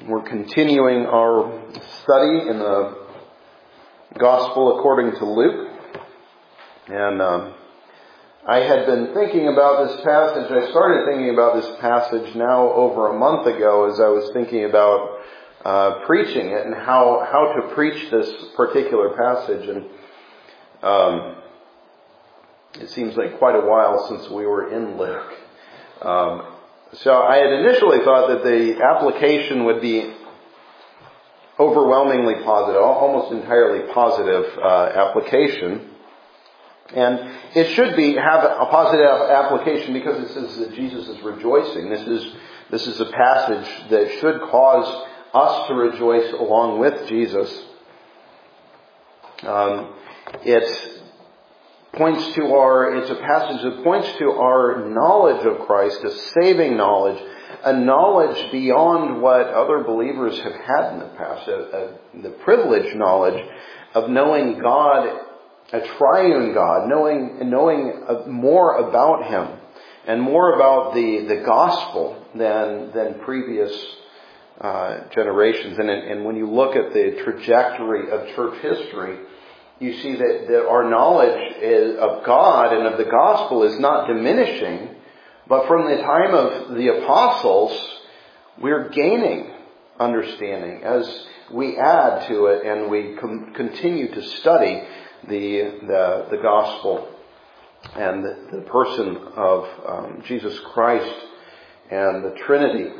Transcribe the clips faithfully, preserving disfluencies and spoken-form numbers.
We're continuing our study in the Gospel according to Luke. And um, I had been thinking about this passage. I started thinking about this passage now over a month ago as I was thinking about uh, preaching it and how, how to preach this particular passage. And um, it seems like quite a while since we were in Luke. Um, So I had initially thought that the application would be overwhelmingly positive, almost entirely positive uh, application. And it should be have a positive application because it says that Jesus is rejoicing. This is this is a passage that should cause us to rejoice along with Jesus. Um, it points to our, it's a passage that points to our knowledge of Christ, a saving knowledge, a knowledge beyond what other believers have had in the past, a, a, the privileged knowledge of knowing God, a triune God, knowing knowing more about Him and more about the, the gospel than than previous uh, generations. And, and when you look at the trajectory of church history, you see that, that our knowledge is, of God and of the gospel is not diminishing, but from the time of the apostles, we're gaining understanding as we add to it and we com- continue to study the the, the gospel and the, the person of um, Jesus Christ and the Trinity.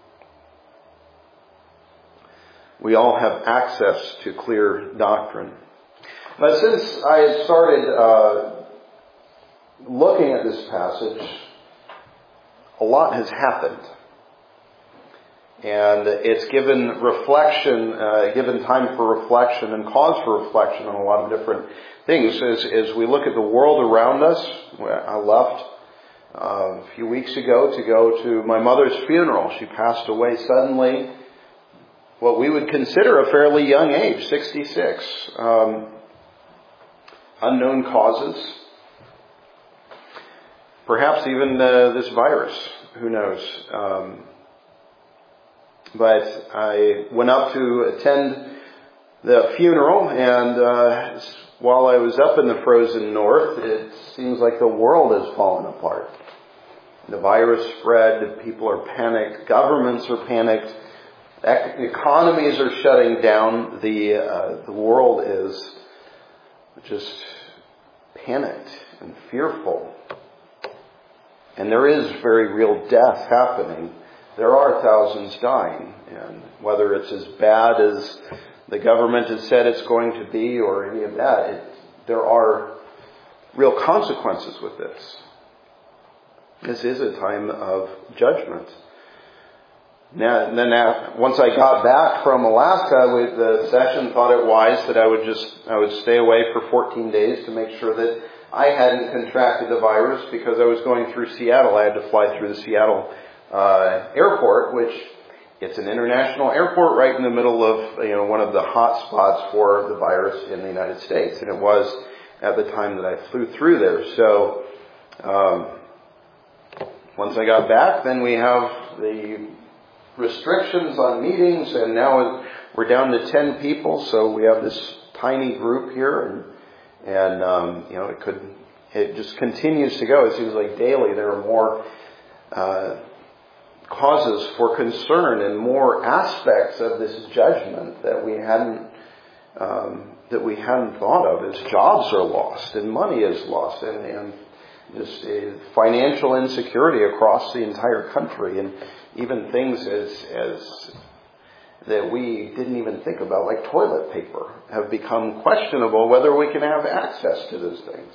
We all have access to clear doctrine. But since I had started uh, looking at this passage, a lot has happened. And it's given reflection, uh, given time for reflection and cause for reflection on a lot of different things. As, as we look at the world around us, I left uh, a few weeks ago to go to my mother's funeral. She passed away suddenly, what we would consider a fairly young age, sixty-six. Um, Unknown causes. Perhaps even uh, this virus. Who knows? Um, but I went up to attend the funeral, and uh, while I was up in the frozen north, it seems like the world has fallen apart. The virus spread. People are panicked. Governments are panicked. Ec- economies are shutting down. The uh, the world is just panicked and fearful. And there is very real death happening. There are thousands dying. And whether it's as bad as the government has said it's going to be or any of that, it, there are real consequences with this. This is a time of judgment. Now, and then after, once I got back from Alaska, we, the session thought it wise that I would just I would stay away for fourteen days to make sure that I hadn't contracted the virus because I was going through Seattle. I had to fly through the Seattle uh, airport, which it's an international airport right in the middle of you know one of the hot spots for the virus in the United States, and it was at the time that I flew through there. So um, once I got back, then we have the restrictions on meetings, and now we're down to ten people, so we have this tiny group here, and and um, you know it could it just continues to go. It seems like daily there are more uh, causes for concern and more aspects of this judgment that we hadn't um, that we hadn't thought of. As jobs are lost and money is lost, and and just uh, financial insecurity across the entire country, and even things as as that we didn't even think about, like toilet paper, have become questionable whether we can have access to those things.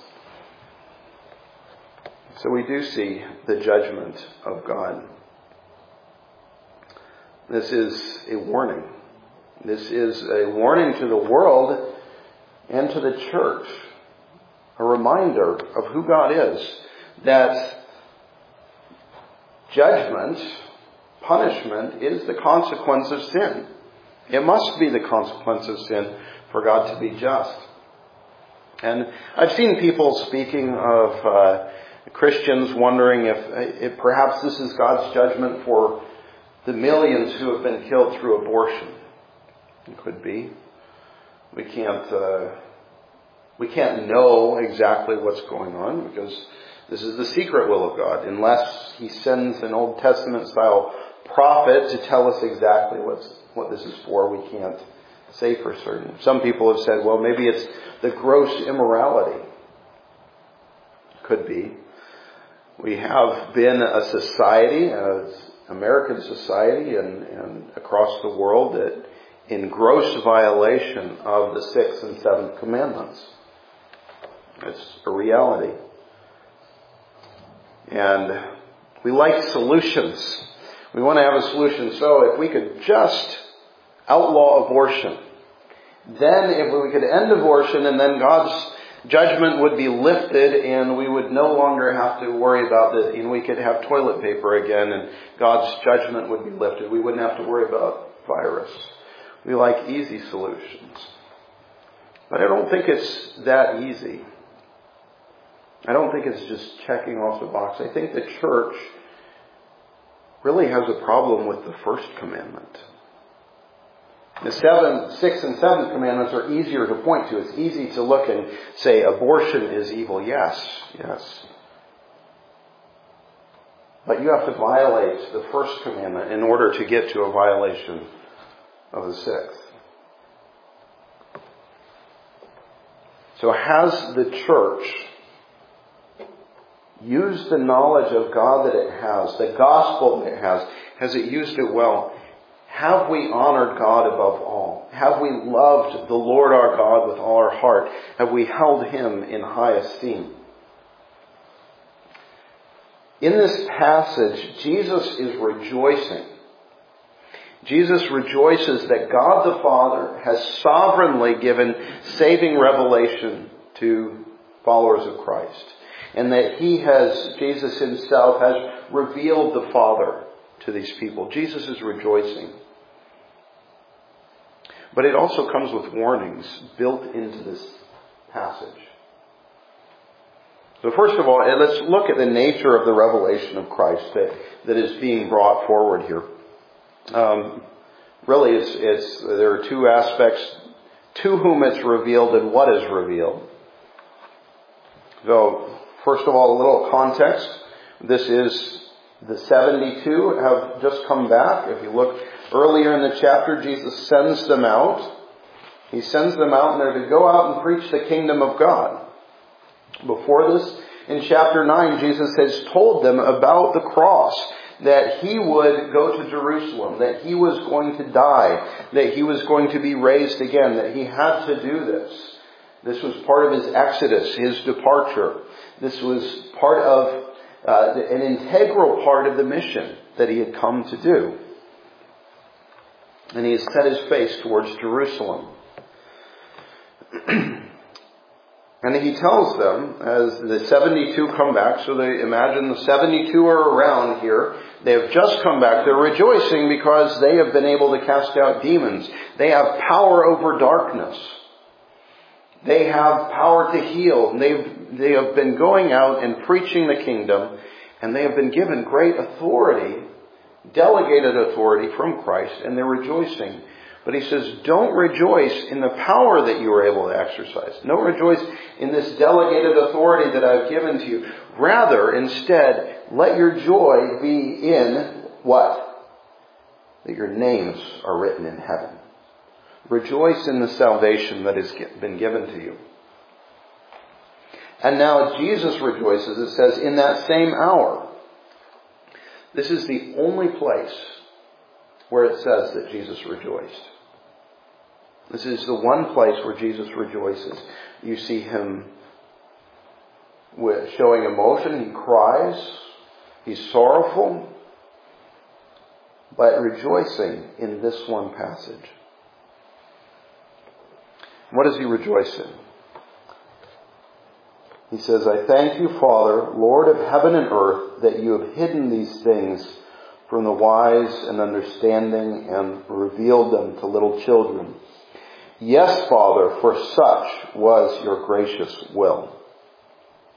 So we do see the judgment of God. This is a warning. This is a warning to the world and to the church. A reminder of who God is. That judgment, punishment, is the consequence of sin. It must be the consequence of sin for God to be just. And I've seen people speaking of uh, Christians wondering if, if perhaps this is God's judgment for the millions who have been killed through abortion. It could be. We can't, uh, we can't know exactly what's going on because this is the secret will of God. Unless He sends an Old Testament style prophet to tell us exactly what's, what this is for, we can't say for certain. Some people have said, well, maybe it's the gross immorality. Could be. We have been a society, an American society and, and across the world that in gross violation of the sixth and seventh commandments. It's a reality. And we like solutions. We want to have a solution. So if we could just outlaw abortion, then if we could end abortion and then God's judgment would be lifted and we would no longer have to worry about this, and we could have toilet paper again and God's judgment would be lifted. We wouldn't have to worry about virus. We like easy solutions. But I don't think it's that easy. I don't think it's just checking off the box. I think the church really has a problem with the first commandment. The seven, sixth and seventh commandments are easier to point to. It's easy to look and say abortion is evil. Yes, yes. But you have to violate the first commandment in order to get to a violation of the sixth. So has the church used the knowledge of God that it has, the gospel that it has, has it used it well? Have we honored God above all? Have we loved the Lord our God with all our heart? Have we held Him in high esteem? In this passage, Jesus is rejoicing. Jesus rejoices that God the Father has sovereignly given saving revelation to followers of Christ. And that He has, Jesus Himself has revealed the Father to these people. Jesus is rejoicing. But it also comes with warnings built into this passage. So first of all, let's look at the nature of the revelation of Christ that, that is being brought forward here. Um, really, it's, it's there are two aspects: to whom it's revealed and what is revealed. So, first of all, a little context. This is the seventy-two have just come back. If you look earlier in the chapter, Jesus sends them out. He sends them out and they're to go out and preach the kingdom of God. Before this, in chapter nine, Jesus has told them about the cross, that He would go to Jerusalem, that He was going to die, that He was going to be raised again, that He had to do this. This was part of His exodus, His departure. This was part of, uh, an integral part of the mission that He had come to do. And He has set His face towards Jerusalem. And He tells them, as the seventy-two come back, so they imagine the seventy-two are around here. They have just come back. They're rejoicing because they have been able to cast out demons. They have power over darkness. They have power to heal. They've, they have been going out and preaching the kingdom, and they have been given great authority, delegated authority from Christ, and they're rejoicing. But He says, don't rejoice in the power that you were able to exercise. Don't rejoice in this delegated authority that I've given to you. Rather, instead, let your joy be in what? That your names are written in heaven. Rejoice in the salvation that has been given to you. And now Jesus rejoices, it says, in that same hour. This is the only place where it says that Jesus rejoiced. This is the one place where Jesus rejoices. You see Him with showing emotion. He cries. He's sorrowful. But rejoicing in this one passage. What does He rejoice in? He says, I thank you, Father, Lord of heaven and earth, that you have hidden these things from the wise and understanding and revealed them to little children. Yes, Father, for such was your gracious will.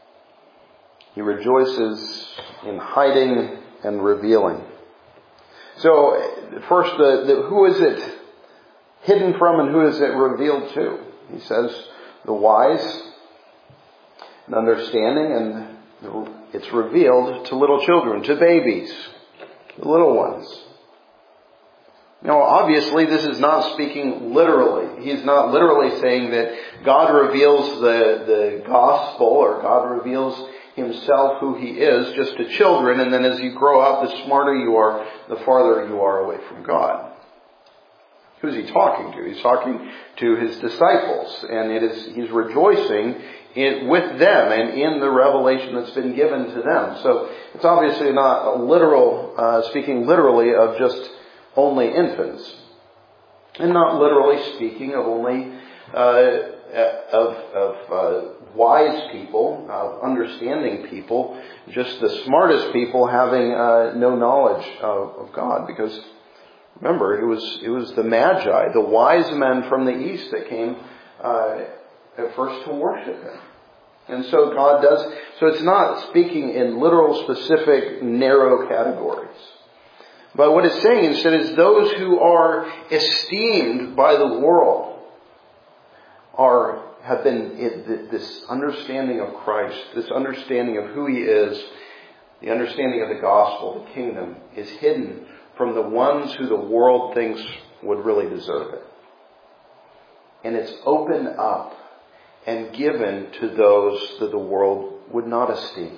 He rejoices in hiding and revealing. So, first, the, the, who is it hidden from and who is it revealed to? He says, the wise and understanding, and it's revealed to little children, to babies, the little ones. Now, obviously, this is not speaking literally. He's not literally saying that God reveals the, the gospel, or God reveals Himself, who He is, just to children, and then as you grow up, the smarter you are, the farther you are away from God. Who's He talking to? He's talking to His disciples, and it is He's rejoicing in, with them and in the revelation that's been given to them. So it's obviously not a literal, uh, speaking literally of just only infants, and not literally speaking of only uh, of, of uh, wise people, of understanding people, just the smartest people having uh, no knowledge of, of God. Because remember, it was it was the Magi, the wise men from the east, that came uh, at first to worship Him. And so God does. So it's not speaking in literal, specific, narrow categories. But what it's saying instead is those who are esteemed by the world are have been this understanding of Christ, this understanding of who He is, the understanding of the gospel, the kingdom, is hidden from the ones who the world thinks would really deserve it. And it's opened up and given to those that the world would not esteem.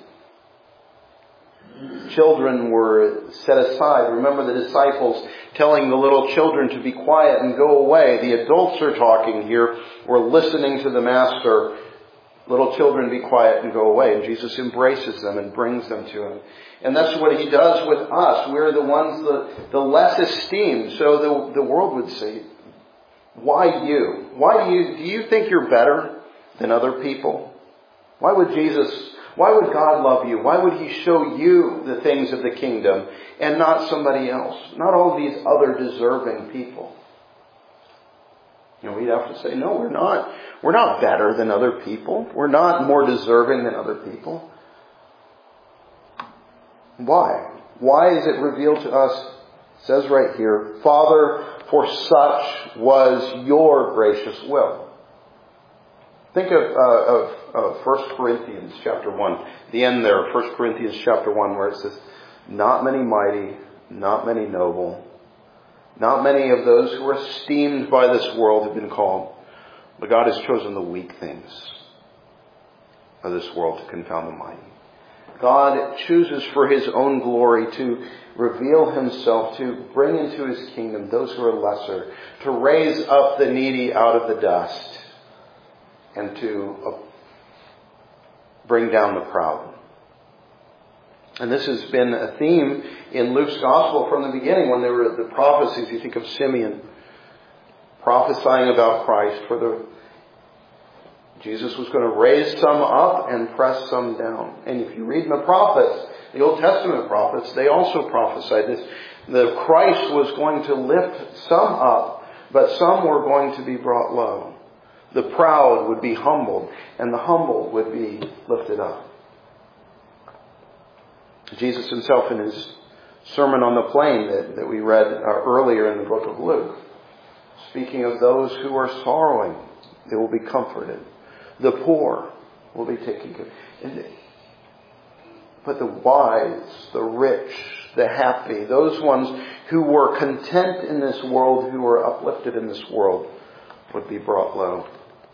Children were set aside. Remember the disciples telling the little children to be quiet and go away. The adults are talking here. We're listening to the Master. Little children, be quiet and go away. And Jesus embraces them and brings them to Him. And that's what He does with us. We're the ones, the, the less esteemed. So the, the world would say, why you? Why do you, do you think you're better than other people? Why would Jesus... Why would God love you? Why would He show you the things of the kingdom and not somebody else? Not all these other deserving people. You know, we'd have to say, no, we're not. We're not better than other people. We're not more deserving than other people. Why? Why is it revealed to us? It says right here, Father, for such was your gracious will. Think of, uh, of, of First Corinthians chapter one. The end there, First Corinthians chapter one, where it says, not many mighty, not many noble, not many of those who are esteemed by this world have been called. But God has chosen the weak things of this world to confound the mighty. God chooses for His own glory to reveal Himself, to bring into His kingdom those who are lesser, to raise up the needy out of the dust, and to uh, bring down the proud. And this has been a theme in Luke's gospel from the beginning when there were the prophecies. You think of Simeon prophesying about Christ, for the Jesus was going to raise some up and press some down. And if you read the prophets, the Old Testament prophets, they also prophesied this. The Christ was going to lift some up, but some were going to be brought low. The proud would be humbled, and the humble would be lifted up. Jesus Himself, in His Sermon on the Plain that, that we read uh, earlier in the book of Luke, speaking of those who are sorrowing, they will be comforted. The poor will be taken care of. But the wise, the rich, the happy, those ones who were content in this world, who were uplifted in this world, would be brought low.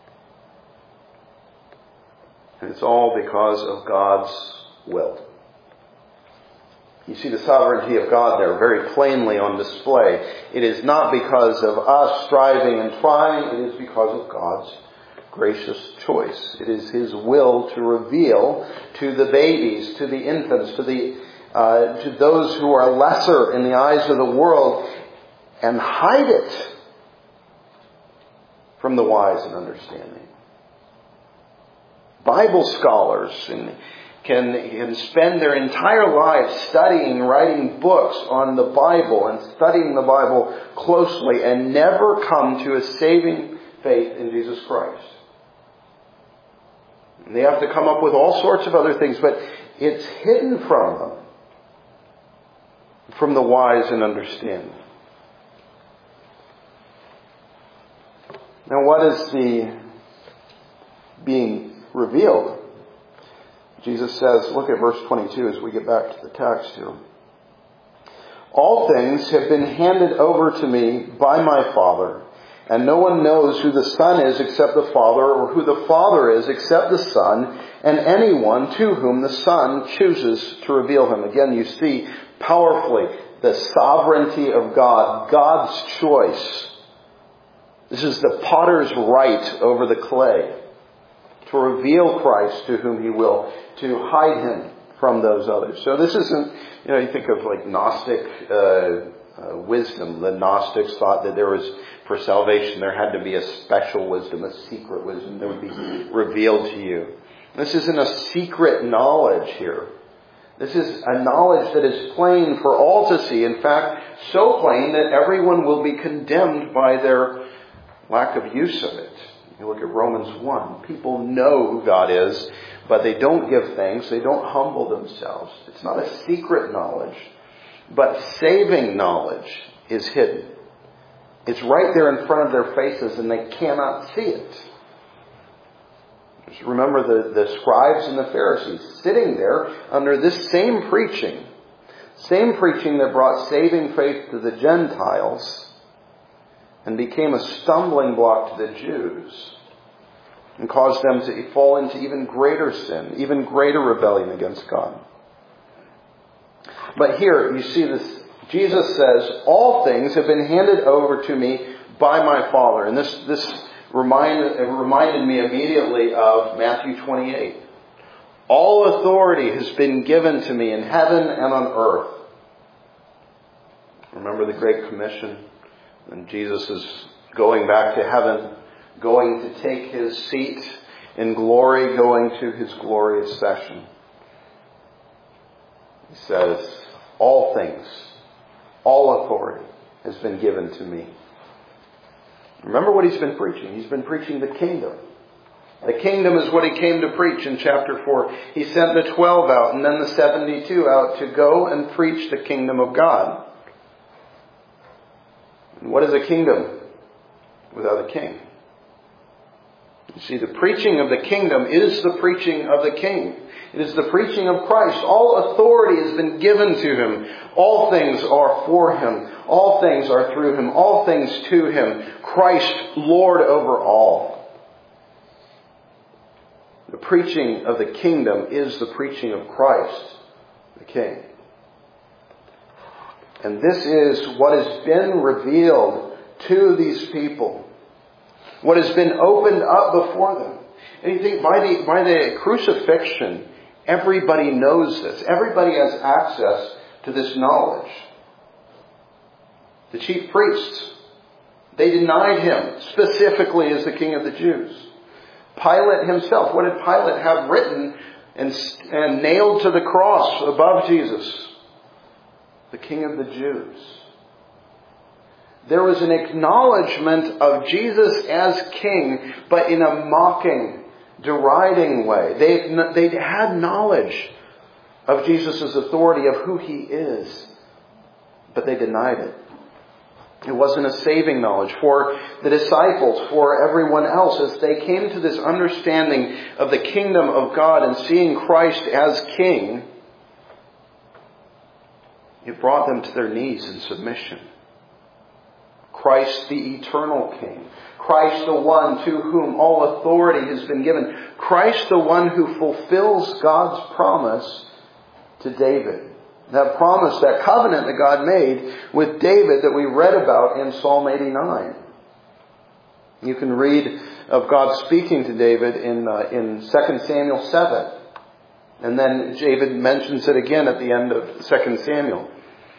And it's all because of God's will. You see the sovereignty of God there very plainly on display. It is not because of us striving and trying. It is because of God's gracious choice. It is His will to reveal to the babies, to the infants, to the uh, to those who are lesser in the eyes of the world, and hide it from the wise and understanding. Bible scholars can, can spend their entire lives studying, writing books on the Bible and studying the Bible closely and never come to a saving faith in Jesus Christ. And they have to come up with all sorts of other things, but it's hidden from them. from the wise and understanding. Now, what is the being revealed? Jesus says, look at verse twenty-two as we get back to the text here. All things have been handed over to me by my Father, and no one knows who the Son is except the Father, or who the Father is except the Son, and anyone to whom the Son chooses to reveal him. Again, you see powerfully the sovereignty of God, God's choice. This is the potter's right over the clay, to reveal Christ to whom he will, to hide him from those others. So this isn't, you know, you think of like Gnostic uh, uh, wisdom. The Gnostics thought that there was, for salvation, there had to be a special wisdom, a secret wisdom that would be revealed to you. This isn't a secret knowledge here. This is a knowledge that is plain for all to see. In fact, so plain that everyone will be condemned by their lack of use of it. You look at Romans one. People know who God is, but they don't give thanks. They don't humble themselves. It's not a secret knowledge, but saving knowledge is hidden. It's right there in front of their faces and they cannot see it. Just remember the, the scribes and the Pharisees sitting there under this same preaching. Same preaching that brought saving faith to the Gentiles and became a stumbling block to the Jews and caused them to fall into even greater sin, even greater rebellion against God. But here you see this, Jesus says, all things have been handed over to me by my Father. And this, this remind, it reminded me immediately of Matthew twenty-eight. All authority has been given to me in heaven and on earth. Remember the Great Commission? And Jesus is going back to heaven, going to take his seat in glory, going to his glorious session. He says, all things, all authority has been given to me. Remember what he's been preaching. He's been preaching the kingdom. The kingdom is what he came to preach in chapter four. He sent the twelve out and then the seventy-two out to go and preach the kingdom of God. And what is a kingdom without a king? You see, the preaching of the kingdom is the preaching of the king. It is the preaching of Christ. All authority has been given to him. All things are for him. All things are through him. All things to him. Christ, Lord over all. The preaching of the kingdom is the preaching of Christ, the King. And this is what has been revealed to these people. What has been opened up before them. And you think by the, by the crucifixion, everybody knows this. Everybody has access to this knowledge. The chief priests, they denied him specifically as the King of the Jews. Pilate himself, what did Pilate have written and, and nailed to the cross above Jesus? The King of the Jews. There was an acknowledgement of Jesus as king, but in a mocking, deriding way. They they had knowledge of Jesus' authority, of who he is, but they denied it. It wasn't a saving knowledge for the disciples, for everyone else, as they came to this understanding of the kingdom of God and seeing Christ as king. It brought them to their knees in submission. Christ the eternal King. Christ the one to whom all authority has been given. Christ the one who fulfills God's promise to David. That promise, that covenant that God made with David that we read about in Psalm eighty-nine. You can read of God speaking to David in, uh, in Second Samuel seven. And then David mentions it again at the end of Second Samuel.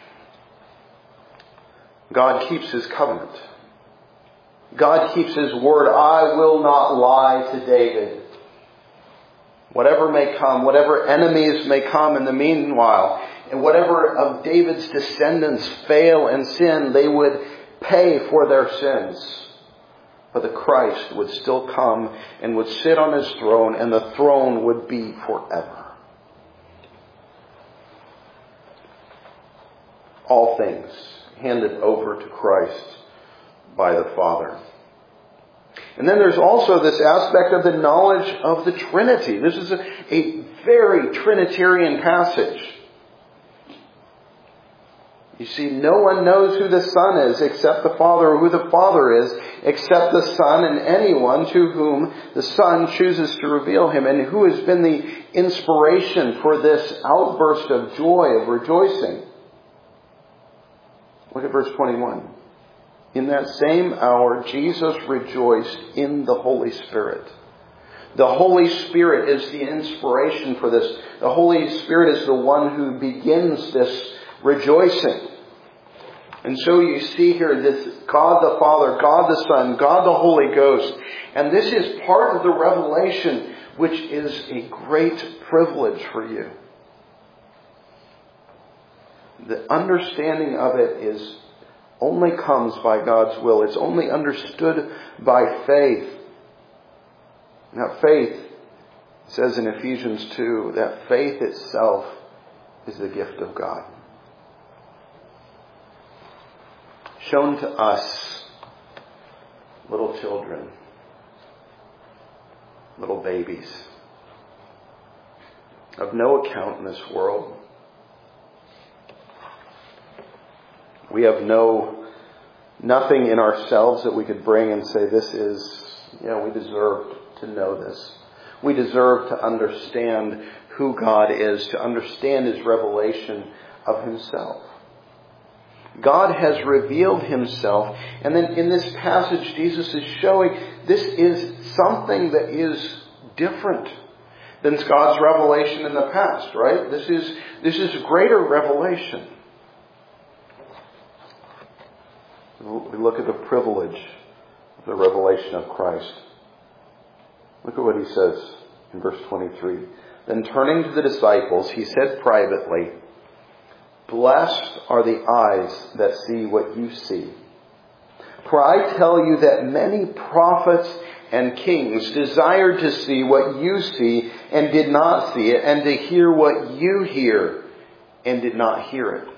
God keeps his covenant. God keeps his word. I will not lie to David. Whatever may come, whatever enemies may come in the meanwhile, and whatever of David's descendants fail and sin, they would pay for their sins. But the Christ would still come and would sit on his throne, and the throne would be forever. all things handed over to Christ by the Father. And then there's also this aspect of the knowledge of the Trinity. This is a, a very Trinitarian passage. You see, no one knows who the Son is except the Father, or who the Father is except the Son, and anyone to whom the Son chooses to reveal him. And who has been the inspiration for this outburst of joy, of rejoicing? Look at verse twenty-one. In that same hour, Jesus rejoiced in the Holy Spirit. The Holy Spirit is the inspiration for this. The Holy Spirit is the one who begins this rejoicing. And so you see here this God the Father, God the Son, God the Holy Ghost. And this is part of the revelation, which is a great privilege for you. The understanding of it is only comes by God's will. It's only understood by faith. Now faith, it says in Ephesians two, that faith itself is the gift of God. Shown to us, little children, little babies, of no account in this world. We have no, nothing in ourselves that we could bring and say, this is, you know, we deserve to know this. We deserve to understand who God is, to understand His revelation of Himself. God has revealed Himself, and then in this passage Jesus is showing this is something that is different than God's revelation in the past, right? This is, this is a greater revelation. We look at the privilege of the revelation of Christ. Look at what He says in verse twenty-three. Then turning to the disciples, He said privately, "Blessed are the eyes that see what you see. For I tell you that many prophets and kings desired to see what you see and did not see it, and to hear what you hear and did not hear it."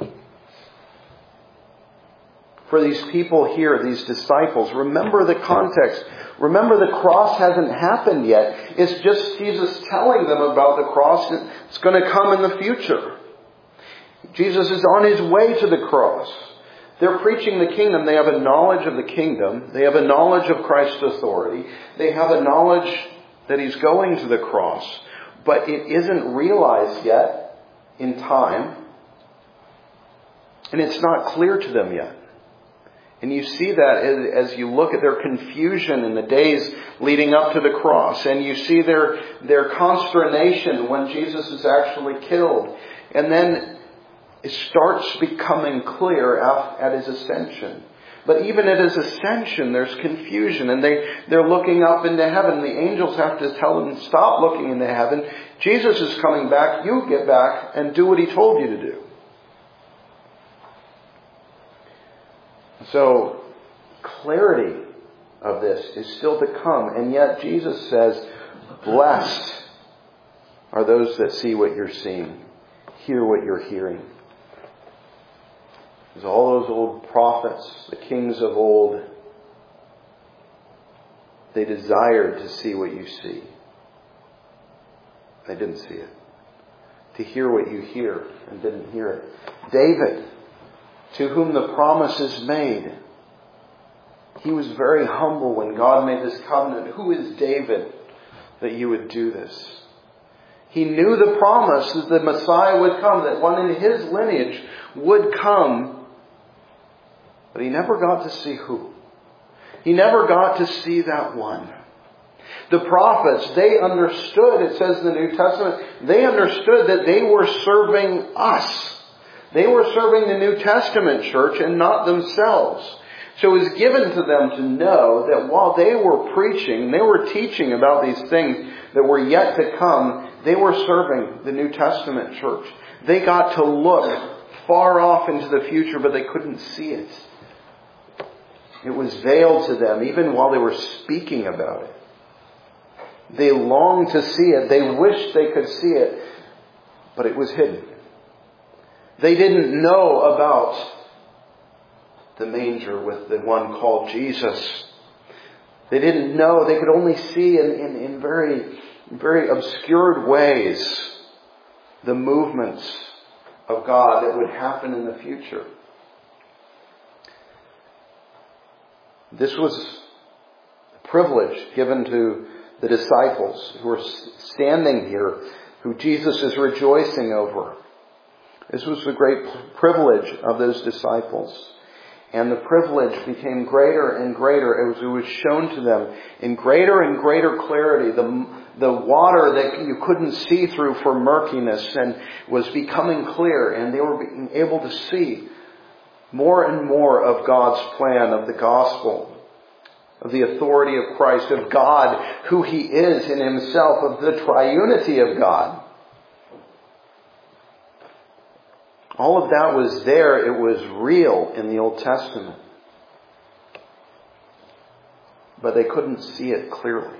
For these people here, these disciples, remember the context. Remember, the cross hasn't happened yet. It's just Jesus telling them about the cross that's going to come in the future. Jesus is on His way to the cross. They're preaching the kingdom. They have a knowledge of the kingdom. They have a knowledge of Christ's authority. They have a knowledge that He's going to the cross. But it isn't realized yet in time. And it's not clear to them yet. And you see that as you look at their confusion in the days leading up to the cross. And you see their, their consternation when Jesus is actually killed. And then it starts becoming clear at His ascension. But even at His ascension, there's confusion. And they, they're looking up into heaven. The angels have to tell them, stop looking into heaven. Jesus is coming back. You get back and do what He told you to do. So, clarity of this is still to come. And yet Jesus says, blessed are those that see what you're seeing, hear what you're hearing. Because all those old prophets, the kings of old, they desired to see what you see. They didn't see it. To hear what you hear and didn't hear it. David, to whom the promise is made, he was very humble when God made this covenant. Who is David that you would do this? He knew the promise that the Messiah would come, that one in his lineage would come, but he never got to see who. He never got to see that one. The prophets, they understood, it says in the New Testament, they understood that they were serving us. They were serving the New Testament church and not themselves. So it was given to them to know that while they were preaching, they were teaching about these things that were yet to come, they were serving the New Testament church. They got to look far off into the future, but they couldn't see it. It was veiled to them even while they were speaking about it. They longed to see it. They wished they could see it, but it was hidden. They didn't know about the manger with the one called Jesus. They didn't know. They could only see in, in, in very, very obscured ways the movements of God that would happen in the future. This was a privilege given to the disciples who are standing here, who Jesus is rejoicing over. This was the great privilege of those disciples. And the privilege became greater and greater as it was shown to them in greater and greater clarity. The, the water that you couldn't see through for murkiness and was becoming clear, and they were being able to see more and more of God's plan, of the gospel, of the authority of Christ, of God, who He is in Himself, of the triunity of God. All of that was there. It was real in the Old Testament. But they couldn't see it clearly.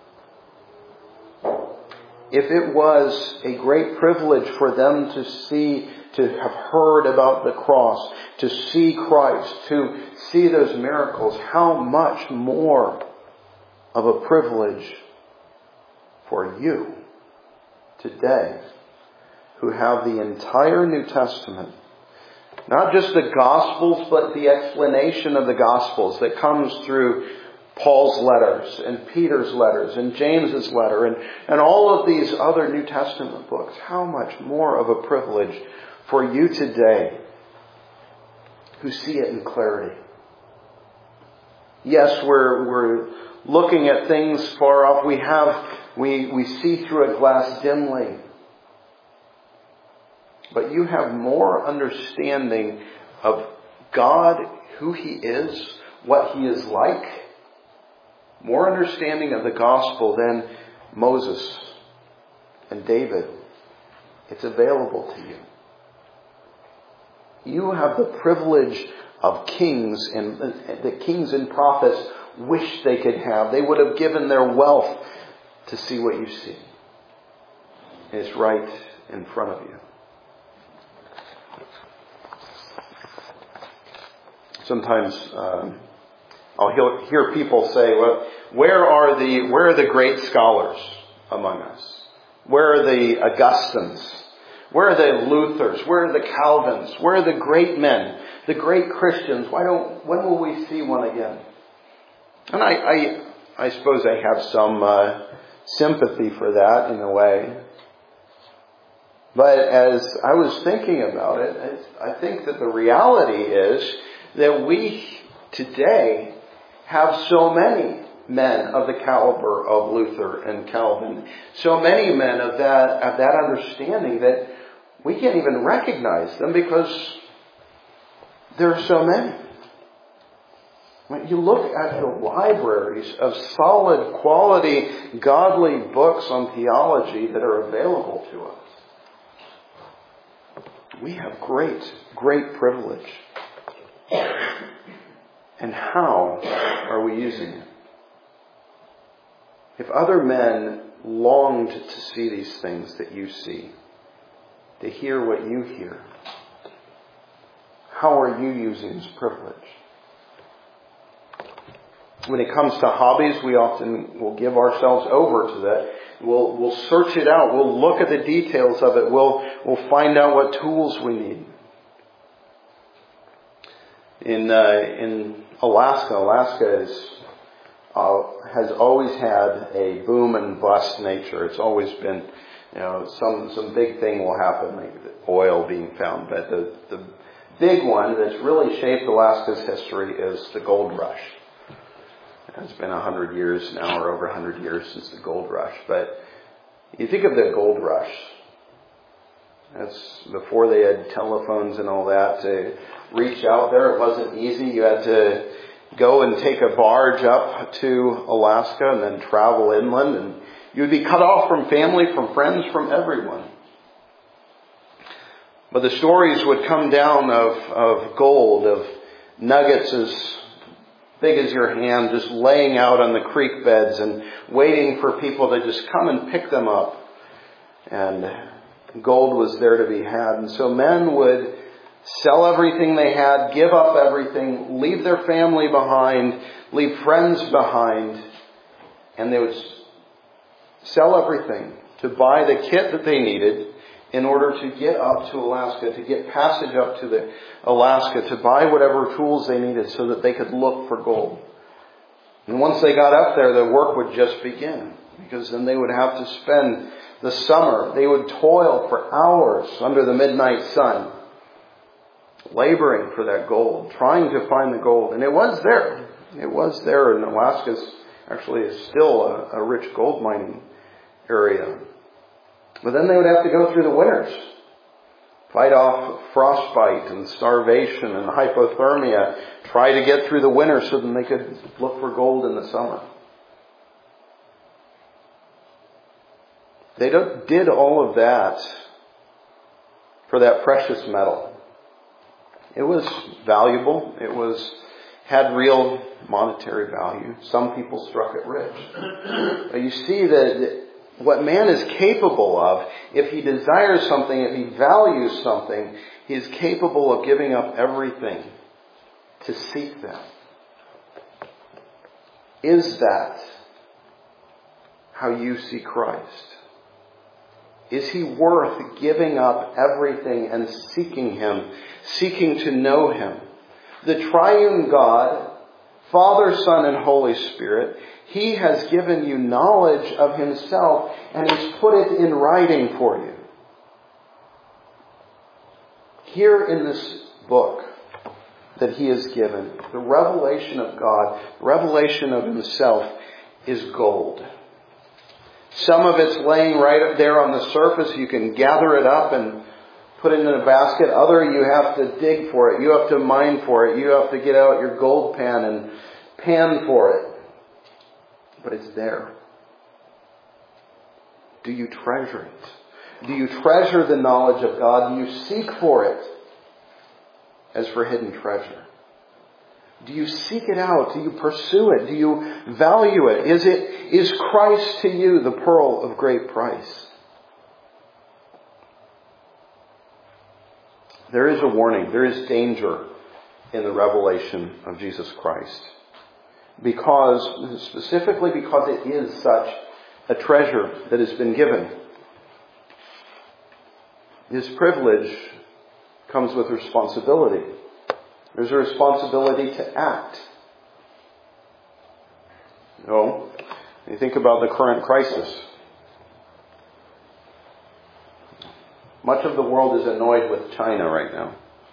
If it was a great privilege for them to see, to have heard about the cross, to see Christ, to see those miracles, how much more of a privilege for you today, who have the entire New Testament, not just the Gospels, but the explanation of the Gospels that comes through Paul's letters and Peter's letters and James's letter and, and all of these other New Testament books. How much more of a privilege for you today who see it in clarity. Yes, we're, we're looking at things far off. We have, we, we see through a glass dimly. But you have more understanding of God, who He is, what He is like. More understanding of the gospel than Moses and David. It's available to you. You have the privilege of kings and the kings and prophets wish they could have. They would have given their wealth to see what you see. It's right in front of you. Sometimes um, I'll hear people say, "Well, where are the where are the great scholars among us? Where are the Augustines? Where are the Luthers? Where are the Calvins? Where are the great men, the great Christians? Why don't? When will we see one again?" And I, I, I suppose I have some uh, sympathy for that in a way. But as I was thinking about it, I think that the reality is that we today have so many men of the caliber of Luther and Calvin, so many men of that of that understanding that we can't even recognize them because there are so many. When you look at the libraries of solid, quality, godly books on theology that are available to us, we have great, great privilege. And how are we using it? If other men longed to see these things that you see, to hear what you hear, how are you using this privilege? When it comes to hobbies, we often will give ourselves over to that. We'll, we'll search it out. We'll look at the details of it. We'll, we'll find out what tools we need. In uh, in Alaska, Alaska is, uh, has always had a boom and bust nature. It's always been, you know, some some big thing will happen, like oil being found. But the the big one that's really shaped Alaska's history is the gold rush. It's been a hundred years now, or over a hundred years since the gold rush. But you think of the gold rush. That's before they had telephones and all that. To reach out there, it wasn't easy. You had to go and take a barge up to Alaska and then travel inland. And you would be cut off from family, from friends, from everyone. But the stories would come down of, of gold, of nuggets as big as your hand, just laying out on the creek beds and waiting for people to just come and pick them up. And gold was there to be had. And so men would sell everything they had, give up everything, leave their family behind, leave friends behind, and they would sell everything to buy the kit that they needed in order to get up to Alaska, to get passage up to the Alaska, to buy whatever tools they needed so that they could look for gold. And once they got up there, the work would just begin, because then they would have to spend the summer. They would toil for hours under the midnight sun, laboring for that gold, trying to find the gold. And it was there. It was there. And Alaska actually is still a, a rich gold mining area. But then they would have to go through the winters, fight off frostbite and starvation and hypothermia, try to get through the winter so that they could look for gold in the summer. They did all of that for that precious metal. It was valuable. It was had real monetary value. Some people struck it rich. But you see that what man is capable of, if he desires something, if he values something, he is capable of giving up everything to seek that. Is that how you see Christ? Is he worth giving up everything and seeking him, seeking to know him? The triune God, Father, Son, and Holy Spirit, he has given you knowledge of himself and he's put it in writing for you. Here in this book that he has given, the revelation of God, revelation of himself is gold. Some of it's laying right up there on the surface. You can gather it up and put it in a basket. Other, you have to dig for it. You have to mine for it. You have to get out your gold pan and pan for it. But it's there. Do you treasure it? Do you treasure the knowledge of God? Do you seek for it as for hidden treasure? Do you seek it out? Do you pursue it? Do you value it? Is it, is Christ to you the pearl of great price? There is a warning. There is danger in the revelation of Jesus Christ. Because, specifically because it is such a treasure that has been given. This privilege comes with responsibility. There's a responsibility to act. You know, you think about the current crisis. Much of the world is annoyed with China right now.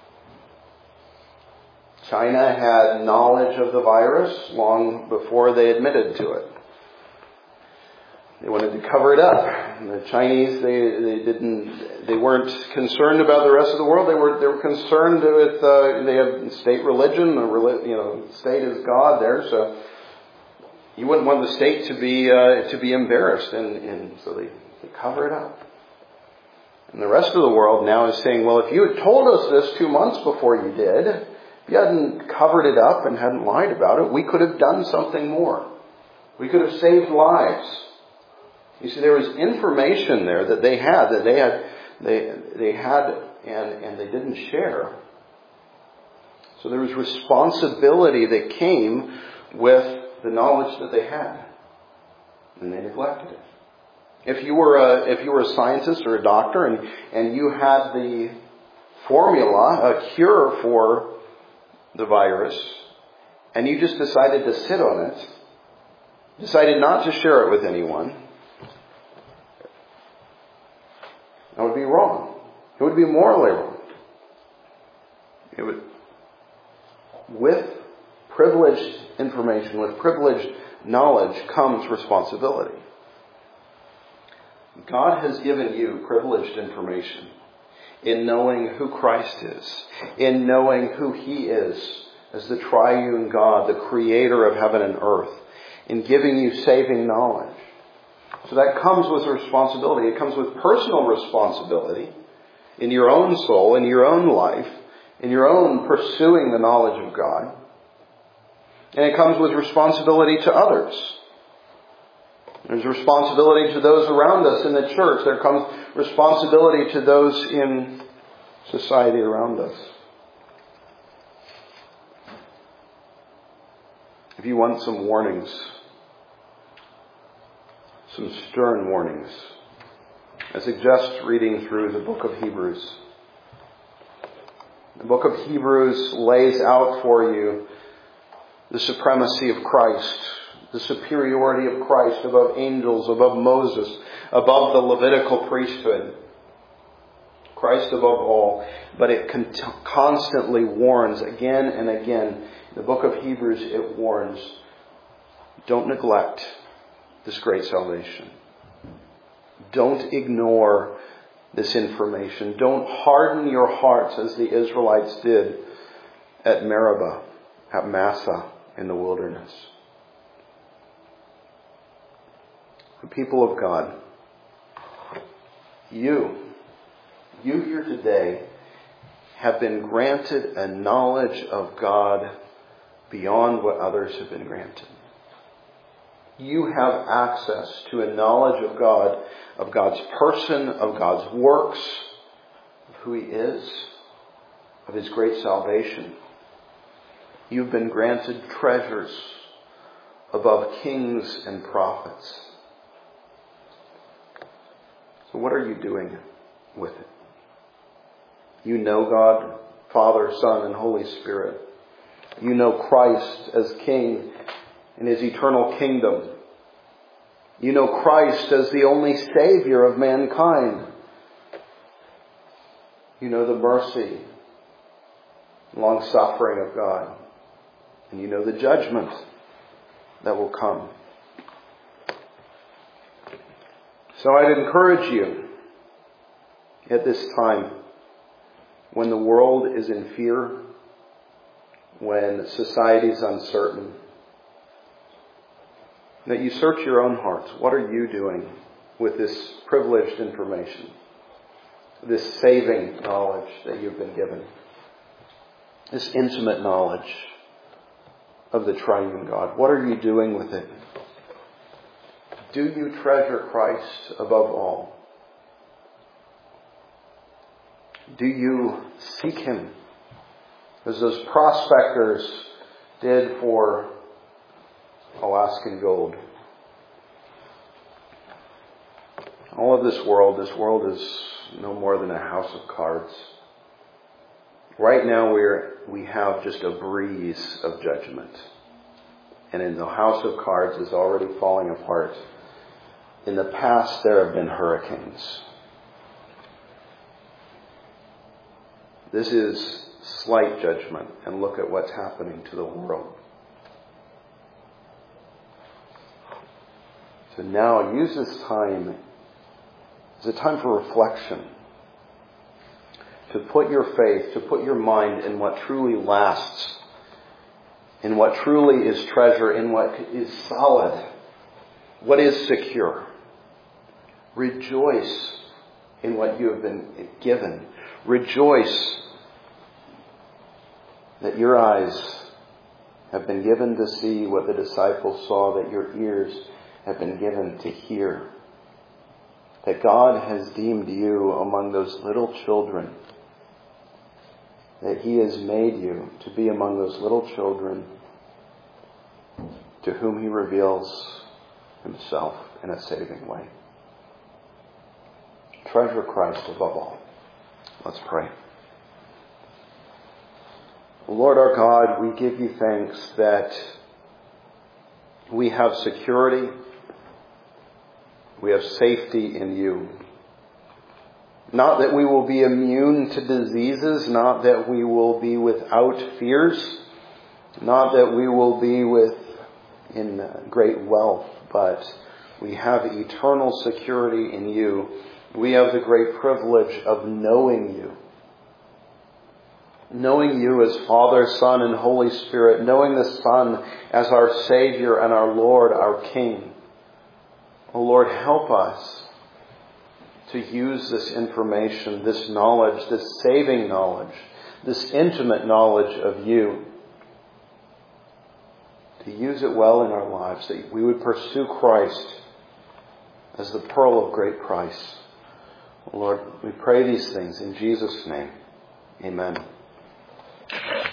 China had knowledge of the virus long before they admitted to it. They wanted to cover it up. And the Chinese, they, they didn't, they weren't concerned about the rest of the world. They were, they were concerned with, uh, they have state religion, the, you know, state is God there, so you wouldn't want the state to be, uh, to be embarrassed, and, and so they, they cover it up. And the rest of the world now is saying, well, if you had told us this two months before you did, if you hadn't covered it up and hadn't lied about it, we could have done something more. We could have saved lives. You see, there was information there that they had, that they had, they, they had and, and they didn't share. So there was responsibility that came with the knowledge that they had. And they neglected it. If you were a, if you were a scientist or a doctor and, and you had the formula, a cure for the virus, and you just decided to sit on it, decided not to share it with anyone, that would be wrong. It would be morally wrong. It would, with privileged information, with privileged knowledge comes responsibility. God has given you privileged information in knowing who Christ is, in knowing who He is as the triune God, the creator of heaven and earth, in giving you saving knowledge. So that comes with responsibility. It comes with personal responsibility in your own soul, in your own life, in your own pursuing the knowledge of God. And it comes with responsibility to others. There's responsibility to those around us in the church. There comes responsibility to those in society around us. If you want some warnings, some stern warnings, I suggest reading through the book of Hebrews. The book of Hebrews lays out for you the supremacy of Christ, the superiority of Christ above angels, above Moses, above the Levitical priesthood. Christ above all. But it con- constantly warns again and again. In the book of Hebrews, it warns, don't neglect this great salvation. Don't ignore this information. Don't harden your hearts as the Israelites did at Meribah, at Massah in the wilderness. The people of God, you, you here today have been granted a knowledge of God beyond what others have been granted. You have access to a knowledge of God, of God's person, of God's works, of who He is, of His great salvation. You've been granted treasures above kings and prophets. So what are you doing with it? You know God, Father, Son, and Holy Spirit. You know Christ as King in His eternal kingdom. You know Christ as the only Savior of mankind. You know the mercy, long suffering of God. And you know the judgment that will come. So I'd encourage you at this time, when the world is in fear, when society is uncertain, that you search your own hearts. What are you doing with this privileged information? This saving knowledge that you've been given? This intimate knowledge of the triune God. What are you doing with it? Do you treasure Christ above all? Do you seek Him as those prospectors did for Alaskan gold? All of this world, this world is no more than a house of cards. Right now we're, we have just a breeze of judgment. And in the house of cards is already falling apart. In the past there have been hurricanes. This is slight judgment, and look at what's happening to the world. So now use this time as a time for reflection. To put your faith, to put your mind in what truly lasts, in what truly is treasure, in what is solid, what is secure. Rejoice in what you have been given. Rejoice that your eyes have been given to see what the disciples saw, that your ears have been given to hear. That God has deemed you among those little children. That He has made you to be among those little children to whom He reveals Himself in a saving way. Treasure Christ above all. Let's pray. Lord our God, we give you thanks that we have security, we have safety in you. Not that we will be immune to diseases, not that we will be without fears, not that we will be with in great wealth, but we have eternal security in you. We have the great privilege of knowing you. Knowing you as Father, Son, and Holy Spirit. Knowing the Son as our Savior and our Lord, our King. Oh Lord, help us to use this information, this knowledge, this saving knowledge, this intimate knowledge of you, to use it well in our lives, that we would pursue Christ as the pearl of great price. Lord, we pray these things in Jesus' name. Amen.